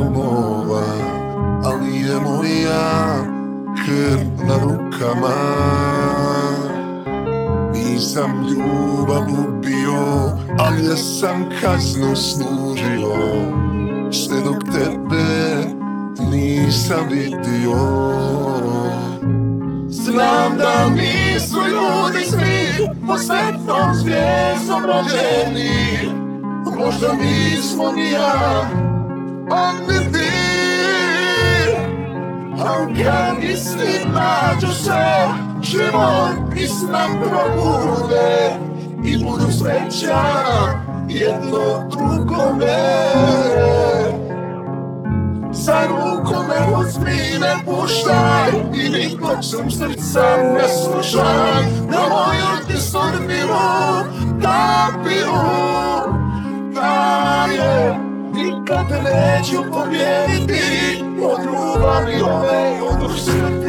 filmova, ali je moja krv na rukama. Nisam ljubav ubio, ali da sam kaznu služio, sve dok tebe nisam vidio. Znam da nisu ljudi svi po svetom zvijezdom rođeni, možda nismo ni ja, a ni ti. Al kad isti nađu se, život i sna probude i budu sreća jedno drugome. Za ruku me uzmi, ne puštaj i nikog sam srca ne slušaj. Na moju ti sudbinu napiru, da je nikad neću pobjediti od ljubavi ove, od